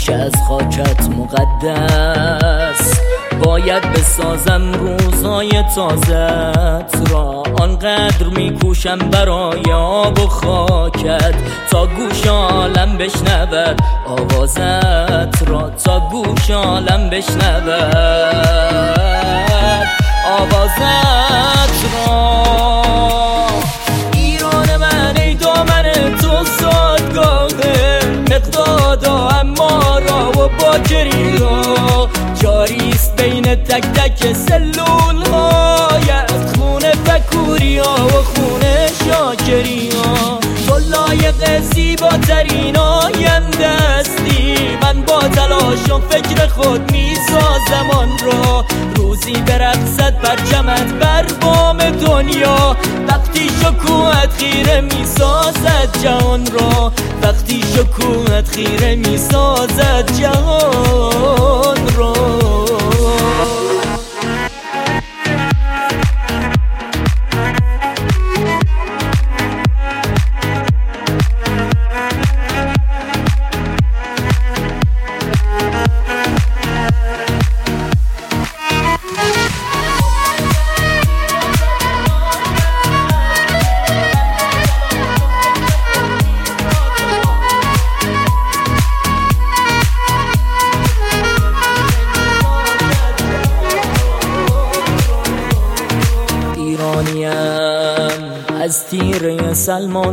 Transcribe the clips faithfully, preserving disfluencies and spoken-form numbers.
که از خاکت مقدس. باید بسازم روزهای تازت را، آنقدر میکوشم برای آب و خاکت، تا گوش عالم بشنود آوازت را، تا گوش عالم بشنود آوازت را. ایران من ای دامن تو زادگاهه، مقدادا امارا و باکری ها، جاریست بین تک تک سلول هایت، خون فکوری ها و خون شاکری ها. تو لایق زیباترین آینده هستی، من با تلاش و فکر خود می سازم آن را، روزی برقصد پرچمت بر بام دنیا، وقتی شکوهت خیره می سازد جهان را، وقتی شکوهت خیره می سازد جهان را. از تیره سلمان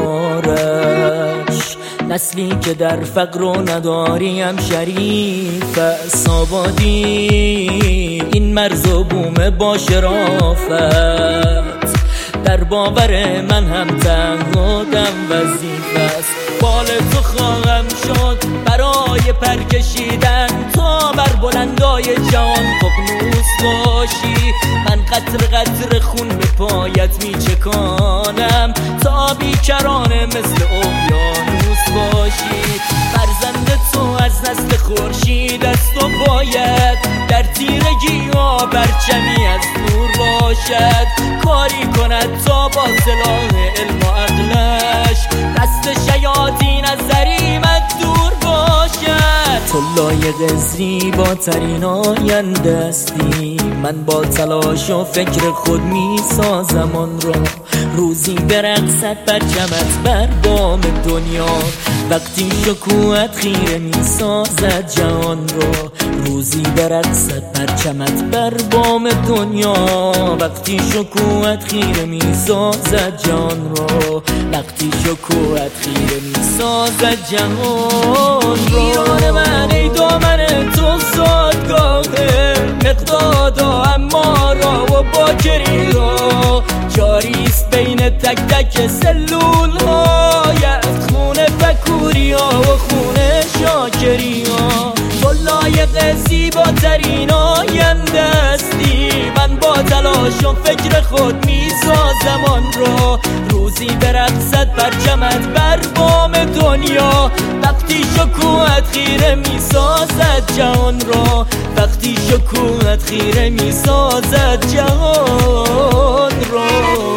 آرش، نسلی که در فقر و نداریم شریف است. آبادی این مرز و بوم با شرافت، در باور من هم تعهدم وظیفه است. بال تو خواهم شد برای پر کشیدن، تا بر بلندای جهان ققنوس باشی. من قطر قطر خون به پایت می چکانم، تا بیکرانه مثل اقیانوس باشی. فرزند تو از نسل خورشید است و باید در تیرگی ها برچمی از نور باشد، کاری کند تا با سلاح علم و عقلش دست شیاطین از ضریمت دور باشد. تو لایق زیباترین آینده هستی، من با تلاش و فکر خود می سازم آن را، روزی برقصد پرچمت بر بام دنیا، وقتی شکوهت خیره می سازد جهان را، روزی برقصد پرچمت بر بام دنیا، وقتی شکوهت خیره می سازد جهان را، وقتی شکوهت خیره می سازد جهان را. ایران من ای دامن تو زادگاهه، مقدادا امارا و باکری ها، جاریست بین تک تک سلول هایت، خون فکوری ها و خون شاکری ها. تو لایق زیباترین آینده هستی، من با تلاش و فکر خود می سازم آن را، روزی برقصد پرچمت بر بام دنیا، وقتی شکوهت خیره می سازد جهان را، وقتی شکوهت خیره می سازد جهان را.